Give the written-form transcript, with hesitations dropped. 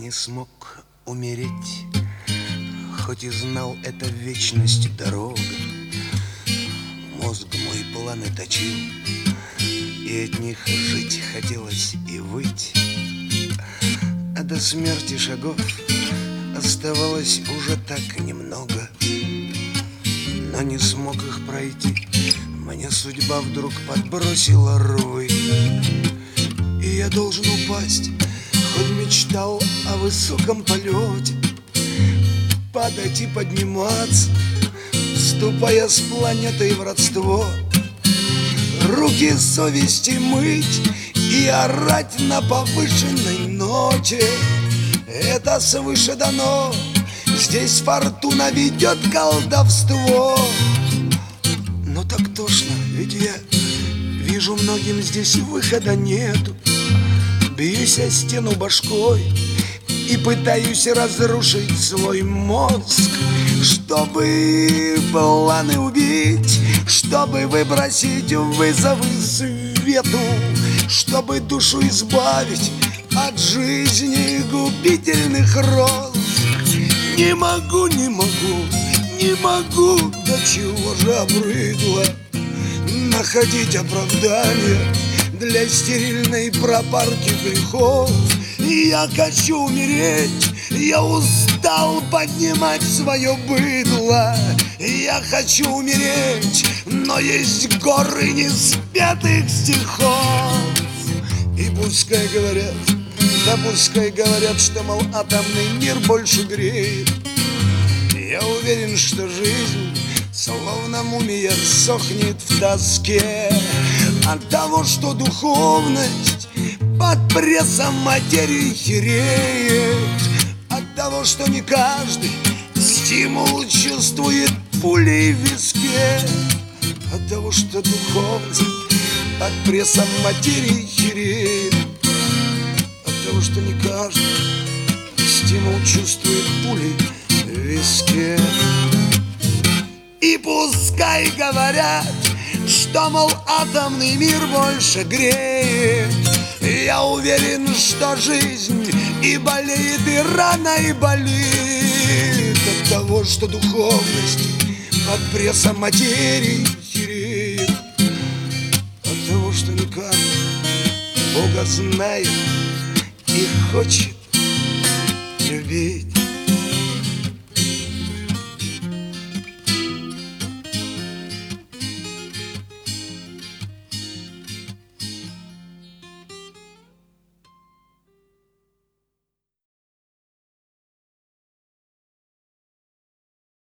не смог умереть, хоть и знал, это вечность дорога. Мозг мой планы точил, и от них жить хотелось и выть. А до смерти шагов оставалось уже так немного, но не смог их пройти. Мне судьба вдруг подбросила рвы, и я должен упасть, хоть мечтал о высоком полете, падать и подниматься, вступая с планетой в родство, руки совести мыть и орать на повышенной ноте. Это свыше дано, здесь фортуна ведет колдовство. Но так тошно, ведь я вижу, многим здесь выхода нету. Бьюсь о стену башкой и пытаюсь разрушить свой мозг, чтобы планы убить, чтобы выбросить вызовы свету, чтобы душу избавить от жизни губительных роз. Не могу, не могу, не могу, до чего же обрыдло находить оправдание для стерильной пропарки грехов. Я хочу умереть, я устал поднимать свое быдло. Я хочу умереть, но есть горы неспетых стихов. И пускай говорят, да пускай говорят, что, мол, атомный мир больше греет. Я уверен, что жизнь, словно мумия, сохнет в тоске от того, что духовность под прессом материи хереет, от того, что не каждый стимул чувствует пулей в виске, от того, что духовность под прессом материи хереет, от того, что не каждый стимул чувствует пулей в виске. И пускай говорят, что, мол, атомный мир больше греет. Я уверен, что жизнь и болеет, и рано, и болит от того, что духовность под прессом материи хереет, от того, что не каждый Бога знает и хочет любить.